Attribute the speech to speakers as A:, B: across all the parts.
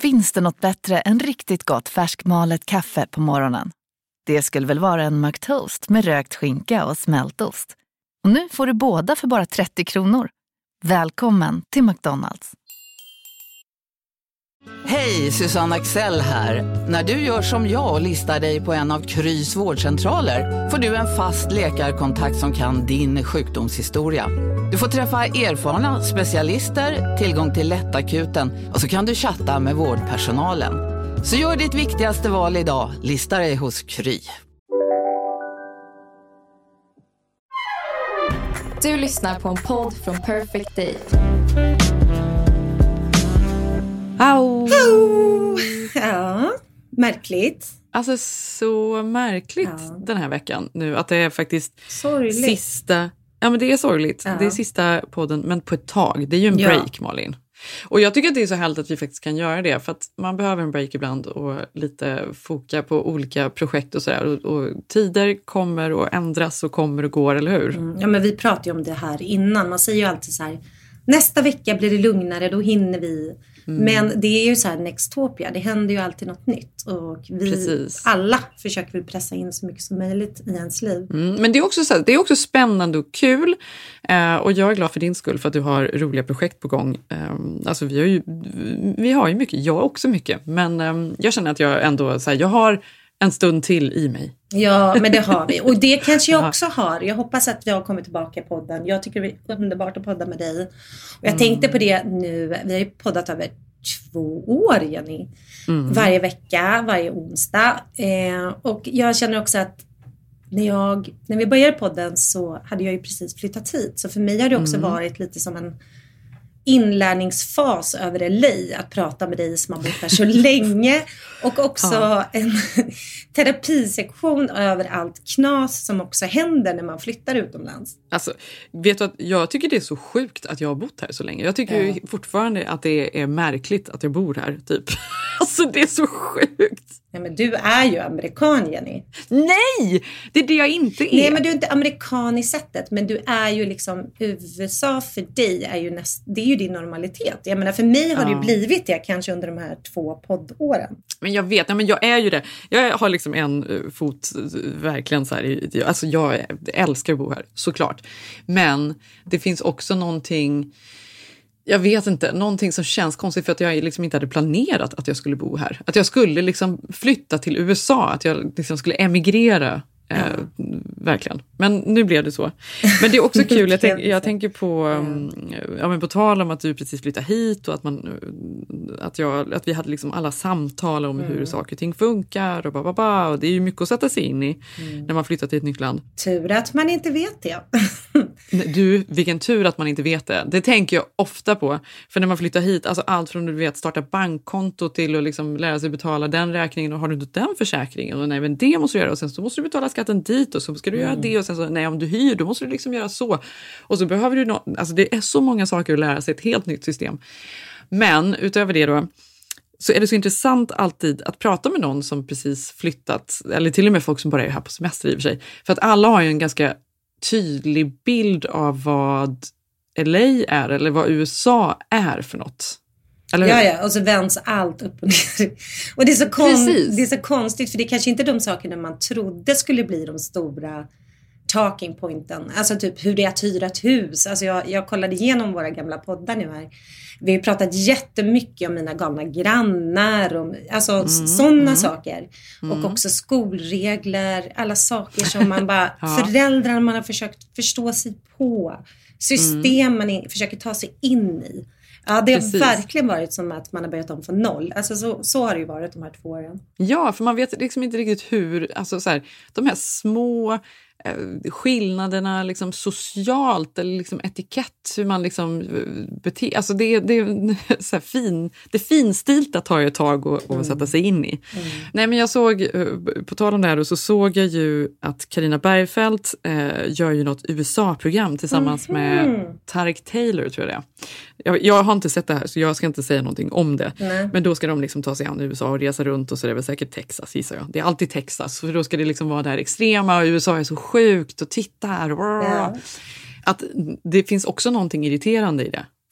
A: Finns det något bättre än riktigt gott färskmalet kaffe på morgonen? Det skulle väl vara en McToast med rökt skinka och smältost. Och nu får du båda för bara 30 kronor. Välkommen till McDonald's.
B: Hej, Susanne Axel här. När du gör som jag och listar dig på en av Krys vårdcentraler får du en fast läkarkontakt som kan din sjukdomshistoria. Du får träffa erfarna specialister, tillgång till lättakuten och så kan du chatta med vårdpersonalen. Så gör ditt viktigaste val idag, lista dig hos Kry.
C: Du lyssnar på en podd från Perfect Day.
D: Au.
E: Ja, märkligt.
D: Alltså så märkligt den här veckan nu. Att det är faktiskt
E: sorgligt.
D: Sista... Ja, men det är sorgligt. Ja. Det är sista podden, men på ett tag. Det är ju en break, Malin. Och jag tycker att det är så härligt att vi faktiskt kan göra det. För att man behöver en break ibland och lite foka på olika projekt och sådär. Och tider kommer och ändras och kommer och går, eller hur?
E: Ja, men vi pratade ju om det här innan. Man säger ju alltid så här, nästa vecka blir det lugnare, då hinner vi. Men det är ju så här Nextopia, det händer ju alltid något nytt. Och vi alla försöker väl pressa in så mycket som möjligt i ens liv.
D: Men det är också, så här, det är också spännande och kul. Och jag är glad för din skull för att du har roliga projekt på gång. Alltså vi har ju mycket, jag också mycket. Men jag känner att jag ändå, så här, jag har en stund till i mig.
E: Ja, men det har vi. Och det kanske jag också har. Jag hoppas att vi har kommit tillbaka i podden. Jag tycker det är underbart att podda med dig. Och jag tänkte på det nu. Vi har ju poddat över 2 år, Jenny. Varje vecka, varje onsdag. Och jag känner också att när vi började podden så hade jag ju precis flyttat hit. Så för mig har det också varit lite som en inlärningsfas över LA, att prata med dig som har bott här så länge, och också en terapisektion över allt knas som också händer när man flyttar utomlands.
D: Alltså, vet du att jag tycker det är så sjukt att jag har bott här så länge. Jag tycker ju fortfarande att det är märkligt att jag bor här, typ. Alltså, det är så sjukt.
E: Ja, men du är ju amerikan, Jenny.
D: Nej, det är det jag inte är.
E: Nej, men du är inte amerikan i sättet. Men du är ju liksom, USA för dig är ju det är ju din normalitet. Jag menar, för mig har det ju blivit det kanske under de här 2 poddåren.
D: Men jag vet, men jag är ju det. Jag har liksom en fot verkligen så här. Alltså jag älskar att bo här, såklart. Men det finns också någonting... Jag vet inte, någonting som känns konstigt för att jag liksom inte hade planerat att jag skulle bo här. Att jag skulle liksom flytta till USA, att jag liksom skulle emigrera, verkligen. Men nu blev det så. Men det är också kul, jag tänker på, men på tal om att du precis flyttade hit och att vi hade liksom alla samtal om hur saker och ting funkar och det är ju mycket att sätta sig in i när man flyttar till ett nytt land.
E: Tur att man inte vet det.
D: Du, vilken tur att man inte vet det. Det tänker jag ofta på. För när man flyttar hit, alltså allt från du vet starta bankkonto till att liksom lära sig betala den räkningen, och har du inte den försäkringen och nej, men det måste du göra, och sen så måste du betala skatten dit och så ska du göra det, och sen så nej, om du hyr då måste du liksom göra så, och så behöver du alltså det är så många saker att lära sig, ett helt nytt system. Men utöver det då så är det så intressant alltid att prata med någon som precis flyttat, eller till och med folk som bara är här på semester i och för sig, för att alla har ju en ganska tydlig bild av vad LA är eller vad USA är för något.
E: Ja, och så vänds allt upp och ner. Och det är så konstigt, för det är kanske inte de sakerna man trodde skulle bli de stora talking pointen. Alltså typ hur det är att hyra ett hus. Alltså jag kollade igenom våra gamla poddar nu här. Vi har pratat jättemycket om mina galna grannar. Alltså sådana saker. Och också skolregler. Alla saker som man bara... Föräldrar man har försökt förstå sig på. System man försöker ta sig in i. Ja, det har verkligen varit som att man har börjat om från noll. Alltså så har det ju varit de här 2 åren. Ja,
D: för man vet liksom inte riktigt hur... Alltså så här, de här små... skillnaderna liksom socialt eller liksom etikett, hur man liksom beter, alltså det är så här det finstilta tar ju ett tag att sätta sig in i. Nej, men jag såg, på tal om det här då, så såg jag ju att Carina Bergfeldt gör ju något USA-program tillsammans med Tarek Taylor, tror jag det är. Jag har inte sett det här så jag ska inte säga någonting om det. Men då ska de liksom ta sig an USA och resa runt, och så är det väl säkert Texas, gissar jag. Det är alltid Texas, för då ska det liksom vara det här extrema, och USA är så sjukt och titta här. Att det finns också någonting irriterande i det.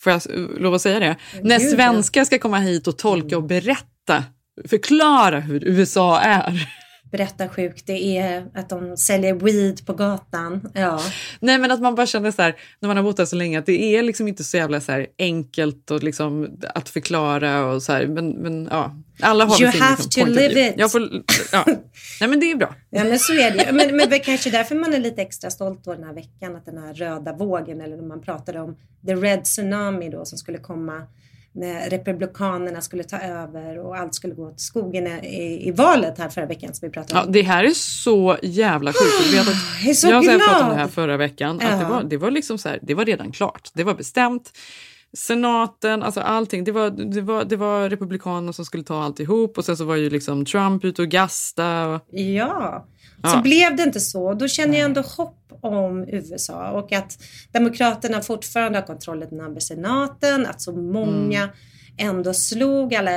D: Får jag lov att säga det? När svenskar ska komma hit och tolka och berätta, förklara hur USA är.
E: Berätta sjukt, det är att de säljer weed på gatan. Ja.
D: Nej, men att man bara känner så här, när man har bott där så länge, att det är liksom inte så jävla så här enkelt och liksom att förklara och så här, men ja, alla har
E: you
D: sin
E: have
D: liksom,
E: to live it.
D: Nej, men det är bra.
E: Ja, men så är det. Men kanske därför man är lite extra stolt då den här veckan, att den här röda vågen, eller när man pratade om the red tsunami då, som skulle komma när republikanerna skulle ta över och allt skulle gå åt skogen i valet här förra veckan som vi pratade om.
D: Ja, det här är så jävla sjukt. Jag pratade om det här förra veckan. Att det var liksom så här, det var redan klart. Det var bestämt. Senaten, alltså allting. Det var republikanerna som skulle ta alltihop. Och sen så var ju liksom Trump ute och gasta.
E: Ja, så blev det inte så. Då känner jag ändå hopp om USA. Och att demokraterna fortfarande har kontrollen över senaten. Att så många ändå slog alla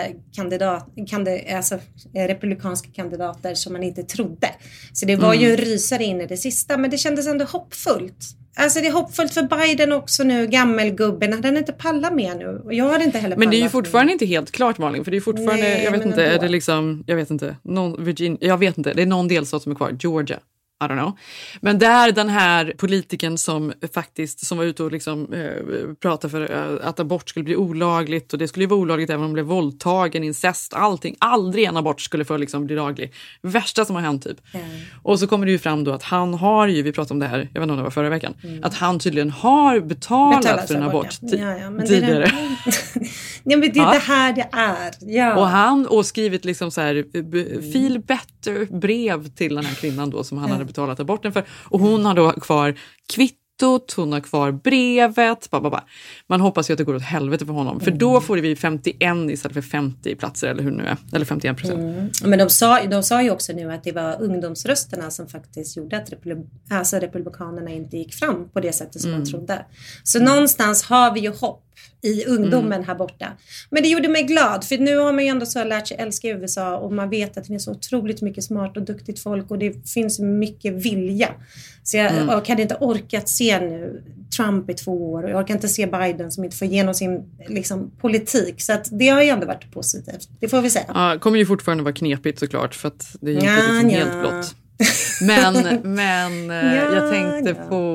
E: republikanska kandidater som man inte trodde. Så det var ju en rysare in i det sista. Men det kändes ändå hoppfullt. Alltså det är hoppfullt för Biden också nu, gammelgubben. Hade han inte pallat med nu? Och jag hade inte heller pallat.
D: Men det är ju fortfarande inte helt klart, Malin. För det är fortfarande,
E: nej,
D: jag vet inte, är det liksom, jag vet inte, jag vet inte, det är någon delstat som är kvar, Georgia. I don't know. Men där den här politiken som var ute och liksom pratade för att abort skulle bli olagligt, och det skulle ju vara olagligt även om det blev våldtagen, incest, allting. Aldrig en abort skulle få liksom bli laglig. Värsta som har hänt typ. Och så kommer det ju fram då att han har ju, vi pratade om det här, jag vet inte om det var förra veckan, att han tydligen har betalat för en abort tidigare.
E: Ja, men det är det här det är. Ja.
D: Och han och skrivit liksom så här feel better brev till den här kvinnan då som han hade betalat aborten för. Och hon har då kvar kvittot, hon har kvar brevet. Man hoppas ju att det går åt helvete för honom. För då får vi 51 istället för 50 platser, eller hur nu är. Eller 51%.
E: Men de sa ju också nu att det var ungdomsrösterna som faktiskt gjorde att republikanerna inte gick fram på det sättet som man trodde. Så någonstans har vi ju hopp i ungdomen här borta. Men det gjorde mig glad, för nu har man ju ändå så lärt sig älska USA, och man vet att det finns så otroligt mycket smart och duktigt folk, och det finns mycket vilja. Så jag hade inte orkat se nu Trump i 2 år, och jag orkar inte se Biden som inte får igenom sin liksom, politik. Så att det har ju ändå varit positivt, det får vi säga.
D: Ja, kommer ju fortfarande vara knepigt såklart, för att det är inte liksom helt blått. Men jag tänkte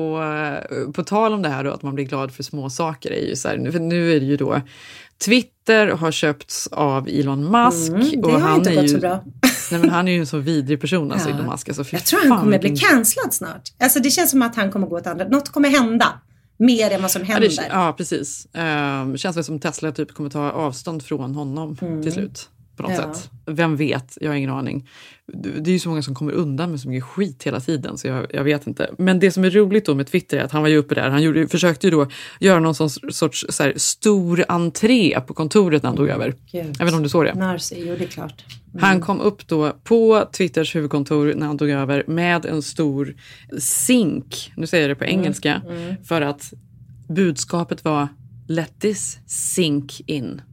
D: på tal om det här då, att man blir glad för små saker, är ju så här, för nu är det ju då Twitter har köpts av Elon Musk,
E: det
D: och
E: har
D: han
E: inte
D: är
E: gått
D: ju
E: så bra.
D: Nej, men han är ju en så vidrig person, alltså Elon Musk, alltså,
E: jag tror han kommer bli cancellad snart. Alltså det känns som att han kommer gå åt andra. Något kommer hända mer än vad som händer.
D: Ja, precis. Känns väl som Tesla typ kommer ta avstånd från honom till slut. På något sätt. Vem vet? Jag har ingen aning. Det är ju så många som kommer undan med så mycket skit hela tiden, så jag vet inte. Men det som är roligt då med Twitter är att han var ju uppe där. Han försökte ju då göra någon sorts så här, stor entré på kontoret när han tog över. Jag vet inte om du såg det.
E: Jo, det är klart.
D: Han kom upp då på Twitters huvudkontor när han tog över med en stor sink. Nu säger jag det på engelska. För att budskapet var let this sink in.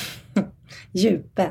E: Djupe.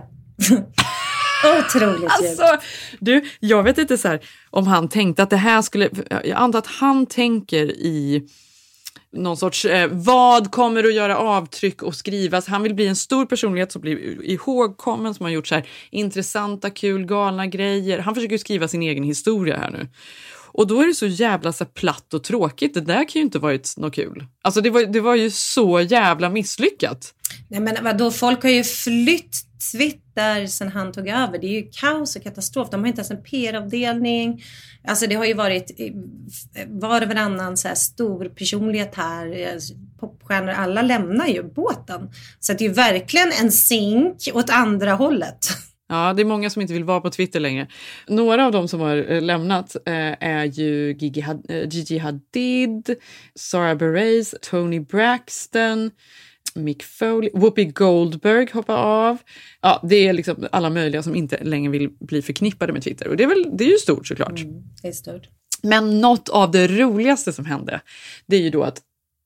E: Otroligt djupt.
D: Alltså, jag vet inte så här, om han tänkte att det här skulle, jag antar att han tänker i någon sorts, vad kommer att göra avtryck och skrivas. Han vill bli en stor personlighet som blir ihågkommen, som har gjort så här intressanta, kul, galna grejer. Han försöker skriva sin egen historia här nu. Och då är det så jävla så platt och tråkigt. Det där kan ju inte varit något kul. Alltså det var ju så jävla misslyckat.
E: Nej, men vadå, folk har ju flytt Twitter sen han tog över. Det är ju kaos och katastrof. De har inte ens en PR-avdelning. Alltså det har ju varit var och varannan så här stor personlighet här. Popstjärnor, alla lämnar ju båten. Så det är ju verkligen en sink åt andra hållet.
D: Ja, det är många som inte vill vara på Twitter längre. Några av dem som har lämnat är ju Gigi Hadid, Sarah Bareilles, Tony Braxton, Mick Foley, Whoopi Goldberg hoppar av. Ja, det är liksom alla möjliga som inte längre vill bli förknippade med Twitter. Och det är ju stort såklart.
E: Det är stort.
D: Men något av det roligaste som hände, det är ju då att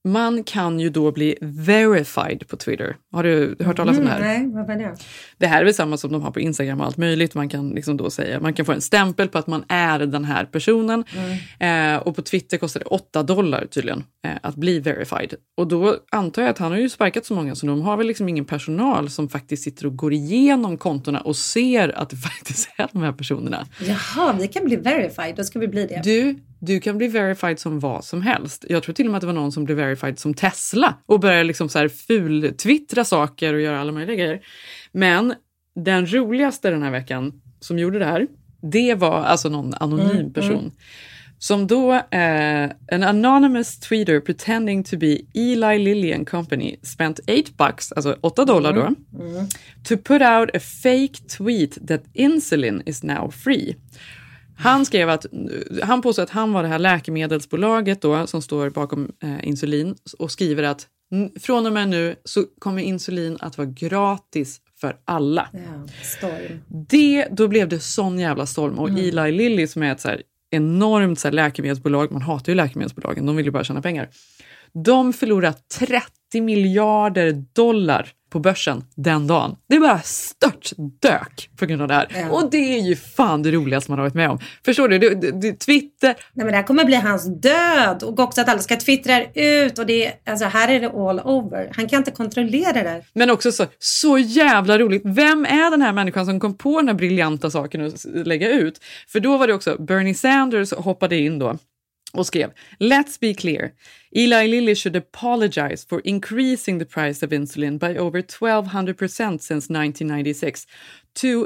D: man kan ju då bli verified på Twitter. Har du hört talas om det här?
E: Nej, vad var det?
D: Det här är väl samma som de har på Instagram och allt möjligt. Man kan liksom då säga, man kan få en stämpel på att man är den här personen. Och på Twitter kostar det $8 tydligen att bli verified. Och då antar jag att han har ju sparkat så många så de har väl liksom ingen personal som faktiskt sitter och går igenom kontorna och ser att det faktiskt är de här personerna.
E: Jaha, vi kan bli verified, då ska vi bli det.
D: Du kan bli verified som vad som helst. Jag tror till och med att det var någon som blev verified som Tesla och började liksom så här ful-twittra saker och göra alla möjliga grejer. Men den roligaste den här veckan som gjorde det här, det var alltså någon anonym person. Som då, an anonymous tweeter pretending to be Eli Lilly and Company spent $8, alltså $8 då, to put out a fake tweet that insulin is now free. Han skrev att, han påstod att han var det här läkemedelsbolaget då som står bakom insulin och skriver att från och med nu så kommer insulin att vara gratis för alla.
E: Ja, storm.
D: Då blev det sån jävla storm och Eli Lilly som är ett så här enormt så här läkemedelsbolag, man hatar ju läkemedelsbolagen, de vill ju bara tjäna pengar. De förlorar $30 miljarder på börsen den dagen. Det är bara stört dök på grund av det här. Ja. Och det är ju fan det roligaste man har varit med om. Förstår du? Twitter...
E: Nej, men det här kommer bli hans död. Och också att alla ska twittra ut. Och det, alltså, här är det all over. Han kan inte kontrollera det.
D: Men också så jävla roligt. Vem är den här människan som kom på den här briljanta saken att lägga ut? För då var det också Bernie Sanders hoppade in då. Och skrev, let's be clear. Eli Lilly should apologize for increasing the price of insulin by over 1,200% since 1996 to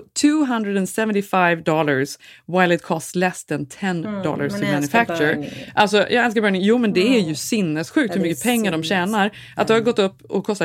D: $275 while it costs less than $10 to manufacture. Alltså, jag älskar Bernie. Jo, men det är ju sinnessjukt hur mycket pengar de tjänar. Att det har gått upp och kostar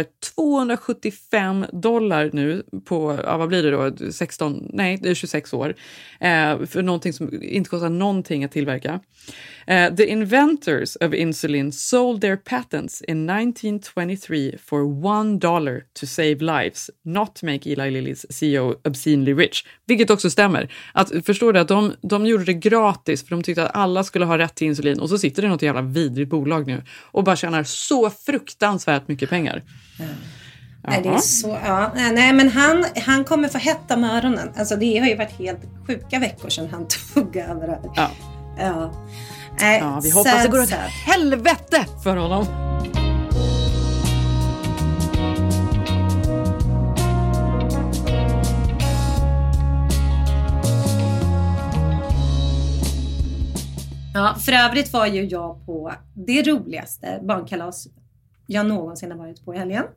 D: $275 nu på, vad blir det då? 26 år. För någonting som inte kostar någonting att tillverka. The inventors of insulin sold their patents in 1923 for $1 to save lives, not to make Eli Lillys CEO obscenely rich. Vilket också stämmer. Förstår du att de gjorde det gratis för de tyckte att alla skulle ha rätt till insulin och så sitter det något jävla vidrigt bolag nu och bara tjänar så fruktansvärt mycket pengar.
E: Nej, det är så, ja. Nej, men han kommer få hetta med öronen. Alltså det har ju varit helt sjuka veckor sedan han tog över det här. Ja.
D: Ja, vi hoppas det går åt helvete för honom.
E: Ja, för övrigt var ju jag på det roligaste barnkalas jag någonsin har varit på i helgen.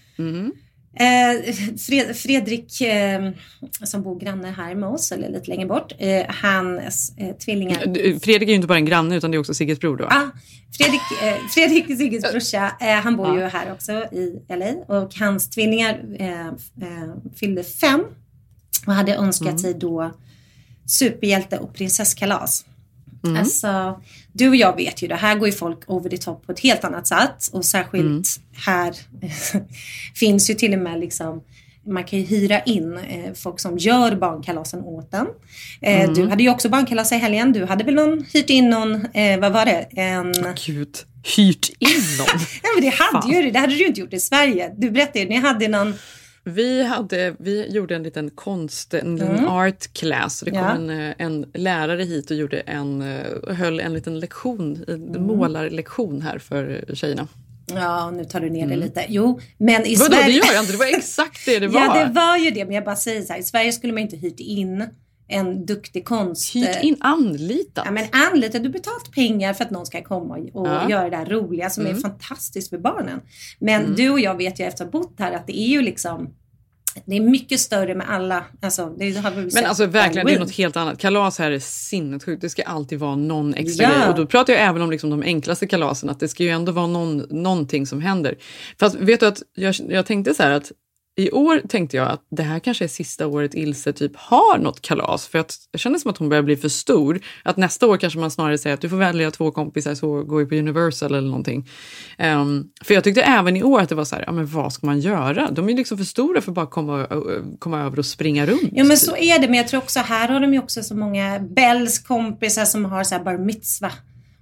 E: Fredrik som bor granne här med oss eller lite längre bort, hans tvillingar.
D: Fredrik är ju inte bara en granne utan det är också Sigges bror då.
E: Fredrik är Sigges brorsa, han bor ju här också i LA och hans tvillingar fyllde 5 och hade önskat sig då superhjälte och prinsesskalas. Alltså, du och jag vet ju det här går ju folk over the top på ett helt annat sätt och särskilt här finns ju till och med liksom, man kan ju hyra in folk som gör barnkalasen åt den. Du hade ju också barnkalas i helgen, du hade väl hyrt in någon, vad var det?
D: Gud, hyrt in någon?
E: Ja, men det hade du ju inte gjort i Sverige. Du berättade ju, ni hade någon...
D: Vi gjorde en liten art class. Det kom en lärare hit och höll en liten lektion, en målarlektion här för tjejerna.
E: Ja, nu tar du ner det lite. Jo, men i
D: Sverige...
E: det
D: gör jag inte, det var exakt det var.
E: Ja, det var ju det, men jag bara säger så här, i Sverige skulle man inte hyrt in en duktig konst.
D: Hyrt in, anlitat.
E: Ja, men anlitat, du betalt pengar för att någon ska komma och göra det där roliga som är fantastiskt för barnen. Men du och jag vet ju efter att ha bott här att det är ju liksom, det är mycket större med alla. Alltså, det har vi
D: men alltså verkligen, det är något helt annat. Kalas här är sinnessjukt. Det ska alltid vara någon extra grej. Och då pratar jag även om liksom de enklaste kalasen. Att det ska ju ändå vara någonting som händer. Fast vet du att jag tänkte så här att i år tänkte jag att det här kanske är sista året Ilse typ har något kalas. För att jag känner som att hon börjar bli för stor. Att nästa år kanske man snarare säger att du får välja 2 kompisar så går vi på Universal eller någonting. För jag tyckte även i år att det var så här, ja men vad ska man göra? De är liksom för stora för att bara komma över och springa runt.
E: Ja men så är det, men jag tror också här har de ju också så många Bells kompisar som har så här bar mitzvah.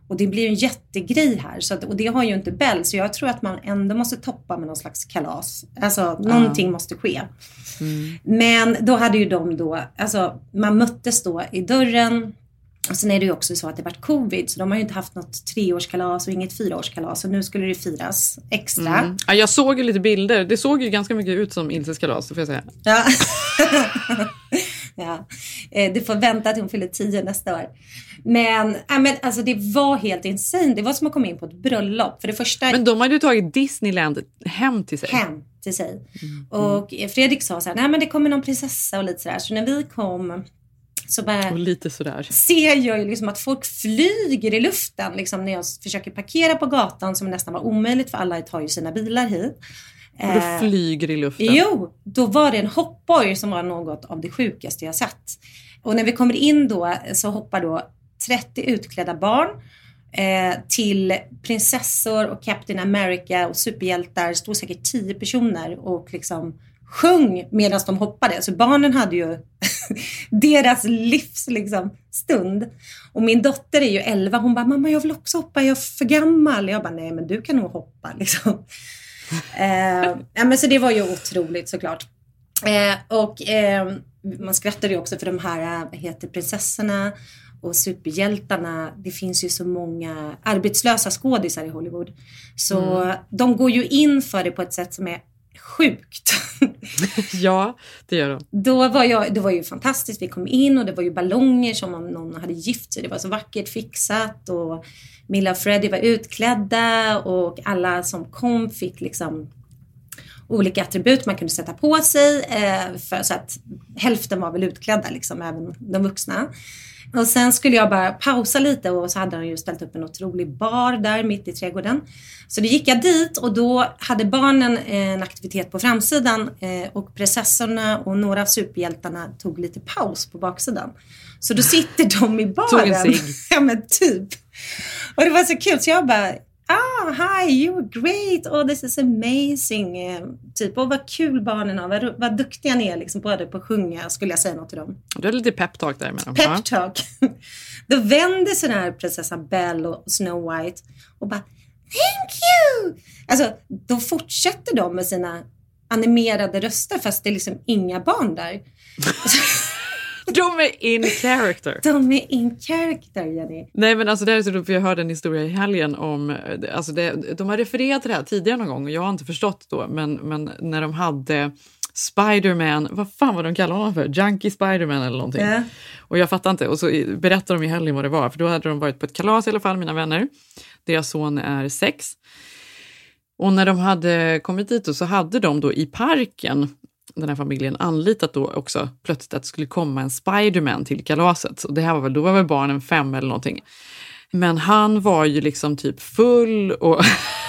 E: Och det blir ju en jättegrej här. Så att, och det har ju inte Bell. Så jag tror att man ändå måste toppa med någon slags kalas. Alltså någonting måste ske. Men då hade ju de då, alltså man möttes då i dörren. Och sen är det ju också så att det varit covid. Så de har ju inte haft något 3-årskalas och inget 4-årskalas. Så nu skulle det firas extra.
D: Ja, jag såg ju lite bilder. Det såg ju ganska mycket ut som Ilses kalas, får jag säga.
E: Ja. Ja. Du får vänta till hon fyller 10 nästa år. Men alltså det var helt insane. Det var som att komma in på ett bröllop. För det första...
D: Men de hade ju tagit Disneyland hem till sig.
E: Och Fredrik sa så här, nej men det kommer någon prinsessa och lite sådär. Så när vi kom... Så bara
D: och lite sådär.
E: Ser jag ju liksom att folk flyger i luften liksom när jag försöker parkera på gatan som nästan var omöjligt för alla tar ju sina bilar hit.
D: Och då flyger i luften?
E: Jo, då var det en hoppborg som var något av det sjukaste jag sett. Och när vi kommer in då så hoppar då 30 utklädda barn till prinsessor och Captain America och superhjältar. Stod säkert 10 personer och liksom sjöng medan de hoppade. Så barnen hade ju deras livs liksom, stund. Och min dotter är ju 11. Hon bara, mamma jag vill också hoppa, jag är för gammal. Jag bara, nej men du kan nog hoppa liksom. Men så det var ju otroligt såklart. Man skrattade ju också för de här prinsessorna och superhjältarna. Det finns ju så många arbetslösa skådisar i Hollywood. Så de går ju in för det på ett sätt som är sjukt.
D: Ja, det gör de.
E: Det var ju fantastiskt. Vi kom in och det var ju ballonger som om någon hade gift sig. Det var så vackert fixat och Milla och Freddie var utklädda och alla som kom fick liksom olika attribut man kunde sätta på sig för så att hälften var väl utklädda liksom, även de vuxna. Och sen skulle jag bara pausa lite och så hade han ju ställt upp en otrolig bar där mitt i trädgården. Så då gick jag dit och då hade barnen en aktivitet på framsidan och prinsessorna och några av superhjältarna tog lite paus på baksidan. Så då sitter de i baren. Ja men typ. Och det var så kul så jag bara, hi, you're great, oh this is amazing. Typ, och vad kul barnen har, vad duktiga ni är liksom, både på att sjunga, skulle jag säga något till dem.
D: Du har lite peptalk där med dem.
E: Peptalk. Då vänder sig den här prinsessan Belle och Snow White och bara, thank you. Alltså, då fortsätter de med sina animerade röster fast det är liksom inga barn där.
D: De är in character.
E: De är in character, Jenny.
D: Nej, men alltså det är så roligt, för jag hörde en historia i helgen om, alltså de har refererat till det här tidigare någon gång och jag har inte förstått då, men när de hade Spider-Man, vad fan var de kallade honom för? Junkie Spider-Man eller någonting. Yeah. Och jag fattar inte, och så berättade de i helgen vad det var, för då hade de varit på ett kalas i alla fall, mina vänner. Deras son är 6. Och när de hade kommit dit så hade de då i parken, den här familjen, anlitat då också plötsligt att det skulle komma en Spider-Man till kalaset. Och det här var väl, då var väl barnen 5 eller någonting. Men han var ju liksom typ full och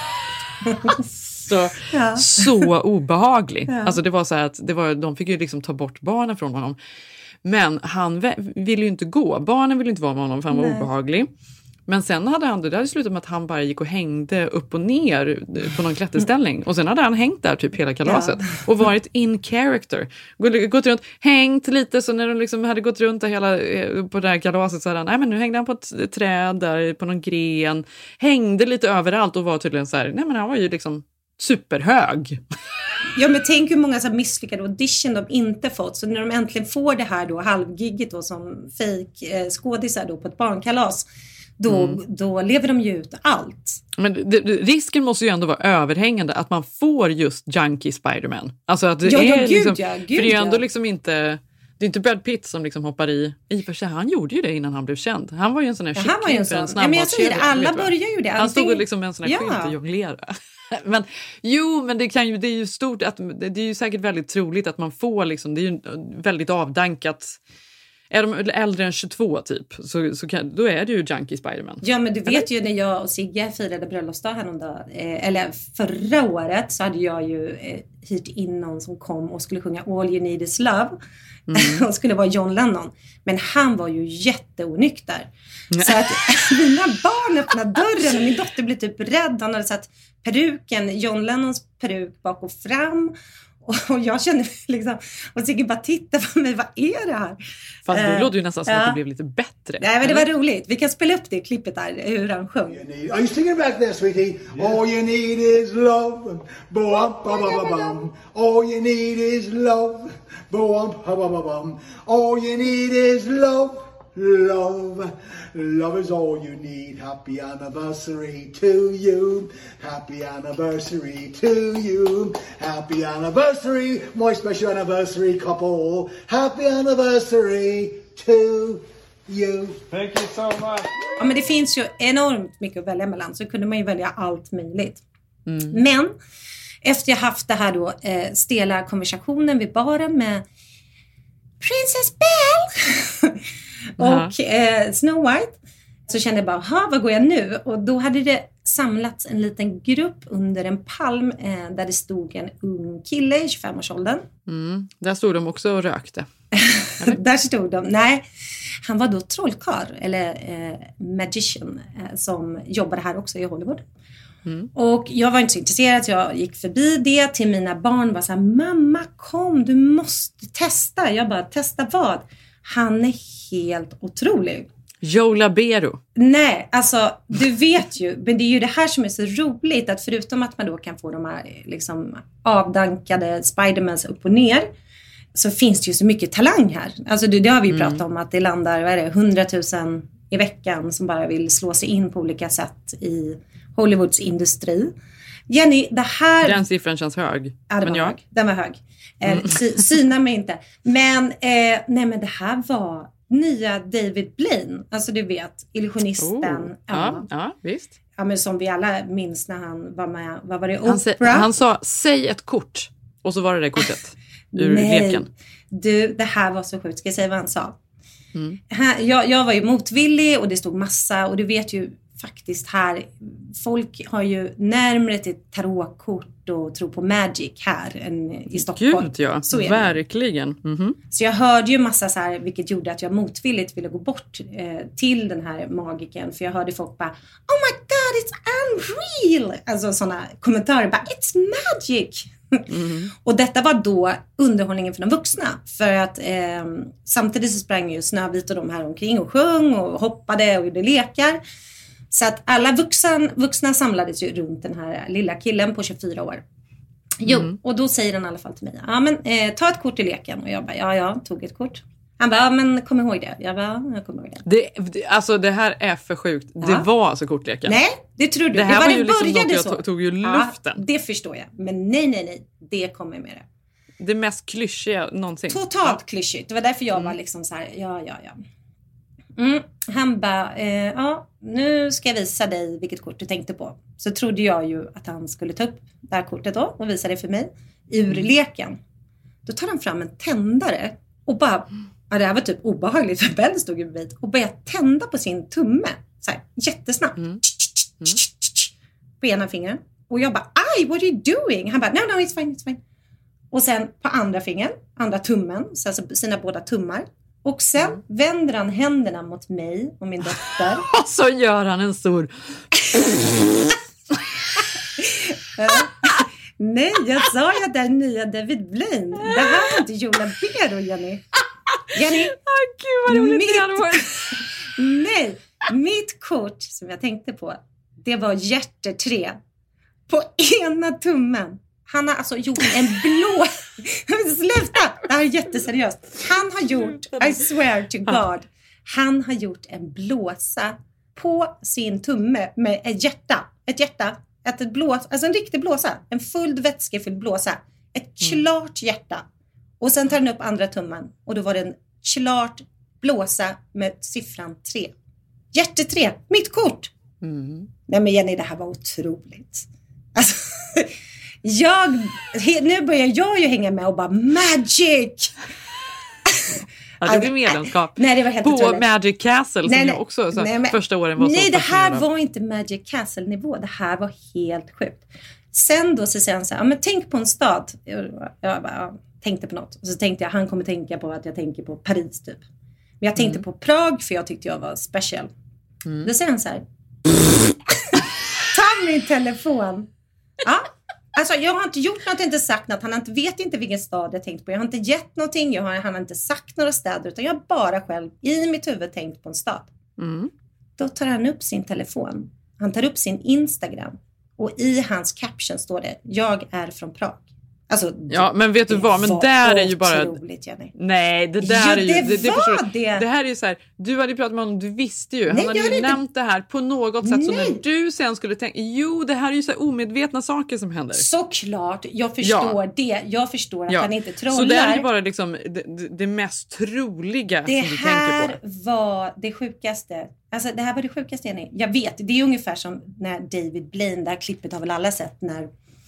D: så obehaglig. Ja. Alltså det var så här att de fick ju liksom ta bort barnen från honom. Men han ville ju inte gå. Barnen ville inte vara med honom för han var obehaglig. Men sen hade det slutat med att han bara gick och hängde upp och ner på någon klätterställning. Och sen hade han hängt där typ hela kalaset. Och varit in character. Gått runt, hängt lite. Så när de liksom hade gått runt på det här kalaset så hade han, nej men nu hängde han på ett träd där, på någon gren. Hängde lite överallt och var tydligen så här, nej men han var ju liksom superhög.
E: Ja, men tänk hur många så misslyckade audition de inte fått. Så när de äntligen får det här då, halvgigget då, som fake skådisar då på ett barnkalas, då lever de ju ut allt.
D: Men risken måste ju ändå vara överhängande att man får just Junkie Spider-Man. Alltså att det är liksom, för det är ju ändå liksom inte, det är inte Brad Pitt som liksom hoppar i för sig, han gjorde ju det innan han blev känd. Han var ju en sån här kyckling för en snabbmatskedja.
E: Alla börjar ju det.
D: Han stod liksom med en sån här skylt och jonglera. Men det är ju stort att det är ju säkert väldigt troligt att man får liksom, det är ju väldigt avdankat. Är de äldre än 22 typ då är det ju Junkie Spider-Man.
E: Ja, men du vet ju när jag och Sigge firade bröllopsdag eller förra året så hade jag ju hyrt in någon som kom och skulle sjunga All You Need Is Love. Och skulle vara John Lennon. Men han var ju jätteonykter. Så att mina barn öppnade dörren och min dotter blev typ rädd. Han hade satt peruken, John Lennons peruk bak och fram. Och jag kände liksom, och Sigge bara titta på mig, vad är det här?
D: Fast det låter ju nästan som att det blev lite bättre.
E: Nej, men det var roligt. Vi kan spela upp det klippet där, hur han sjöng.
F: Are you singing back there, sweetie? All you need is love. Bo-um-ba-ba-ba-bum. All you need is love. Bo-um-ba-ba-ba-bum. All you need is love. Love. Love is all you need. Happy anniversary to you. Happy anniversary to you. Happy anniversary, my special anniversary couple. Happy anniversary to you.
G: Thank you so much.
E: Ja, men det finns ju enormt mycket att välja mellan, så kunde man ju välja allt möjligt. Men efter jag haft det här då stela konversationen vid baren med Princess Belle och Snow White, så kände jag bara, vad går jag nu? Och då hade det samlats en liten grupp under en palm där det stod en ung kille i 25-årsåldern.
D: Där stod de också och rökte.
E: Där stod de. Nej, han var då trollkarl eller magician som jobbade här också i Hollywood. Och jag var inte så intresserad, så jag gick förbi det. Till mina barn var så här, mamma kom, du måste testa. Jag bara, testa vad? Han är helt otrolig.
D: Joe Labero.
E: Nej, alltså du vet ju, men det är ju det här som är så roligt, att förutom att man då kan få de här liksom avdankade Spidermans upp och ner, så finns det ju så mycket talang här. Alltså det har vi ju pratat om, att det landar 100 000 i veckan som bara vill slå sig in på olika sätt i Hollywoods industri. Jenny, det här...
D: Den siffran känns hög.
E: Ja, den var hög. Syna mig inte. Men, nej, men det här var nya David Blaine. Alltså du vet, illusionisten.
D: Ja, visst.
E: Ja, men som vi alla minns när han var med. Vad var det? Oprah?
D: Han sa, säg ett kort. Och så var det kortet ur leken.
E: Du, det här var så sjukt. Ska jag säga vad han sa? Jag var ju motvillig och det stod massa. Och du vet ju faktiskt här, folk har ju närmare till tarotkort och tror på magic här än i Stockholm.
D: Gud ja,
E: så
D: verkligen.
E: Så jag hörde ju massa så här, vilket gjorde att jag motvilligt ville gå bort till den här magiken. För jag hörde folk bara, oh my god, it's unreal! Alltså sådana kommentarer, bara, it's magic! Och detta var då underhållningen för de vuxna. För att samtidigt så sprang ju Snövit och de här omkring och sjöng och hoppade och gjorde lekar. Så att alla vuxna samlades ju runt den här lilla killen på 24 år. Och då säger han i alla fall till mig, ja men ta ett kort i leken. Och jag bara, ja, tog ett kort. Han bara, ja men kom ihåg det. Jag kommer ihåg det.
D: Alltså det här är för sjukt. Ja. Det var alltså kortleken.
E: Nej, det tror du.
D: Det här var ju liksom något jag tog ju luften.
E: Ja, det förstår jag. Men nej. Det kommer med det.
D: Det mest klyschiga någonsin.
E: Totalt klyschigt. Det var därför jag var liksom så här, ja. Han bara, nu ska jag visa dig vilket kort du tänkte på. Så trodde jag ju att han skulle ta upp det här kortet då och visa det för mig ur leken. Då tar han fram en tändare och bara, det här var typ obehagligt för Ben stod en bit och började tända på sin tumme. Så här, jättesnabbt. På ena fingern. Och jag bara, aj, what are you doing? Han bara, no, it's fine. Och sen på andra fingern, andra tummen, så alltså sina båda tummar. Och sen vänder han händerna mot mig och min dotter.
D: Och så gör han en stor...
E: Nej, jag sa ju att det är nya David Blaine. Det här är inte Joe Labero, Jenny.
D: Gud vad roligt det hade varit.
E: Nej, mitt kort som jag tänkte på, det var hjärteträ på ena tummen. Han har alltså gjort en blå... Sluta! Det här är jätteseriöst. Han har gjort, I swear to God, han har gjort en blåsa på sin tumme med ett hjärta. Ett blås, alltså en riktig blåsa. En full vätskefylld blåsa. Ett klart hjärta. Och sen tar han upp andra tummen. Och då var det en klart blåsa med siffran 3. Hjärteträ, mitt kort. Nej men Jenny, det här var otroligt. Alltså... nu börjar jag ju hänga med och bara magic.
D: Ja, det blir medlemskap.
E: Nej, det var helt
D: på
E: otroligt.
D: Magic Castle som jag också första åren var så.
E: Nej, det här var inte Magic Castle nivå. Det här var helt sjukt. Sen då så säger han så här, men tänk på en stad. Jag bara, tänkte på något. Och så tänkte jag, han kommer tänka på att jag tänker på Paris typ. Men jag tänkte på Prag för jag tyckte jag var special. Då säger han så här. Ta min telefon. Ja. Alltså jag har inte gjort något, inte sagt något. Han vet inte vilken stad jag tänkt på. Jag har inte gett någonting. Han har inte sagt några städer. Utan jag har bara själv i mitt huvud tänkt på en stad. Då tar han upp sin telefon. Han tar upp sin Instagram. Och i hans caption står det: jag är från Prag. Alltså,
D: ja, men vet du vad? Men där är ju bara...
E: Jenny.
D: Nej, det där är ju...
E: Det
D: här är ju så här... Du hade ju pratat med honom, du visste ju. Han hade ju nämnt det här på något sätt. Så när du sen skulle tänka... Jo, det här är ju så här omedvetna saker som händer.
E: Såklart, jag förstår det. Jag förstår att han inte trollar.
D: Så det är ju bara liksom det mest troliga
E: det
D: som du tänker på.
E: Det här var det sjukaste. Alltså det här var det sjukaste, Jenny. Jag vet, det är ungefär som när David Blaine, det här klippet har väl alla sett, när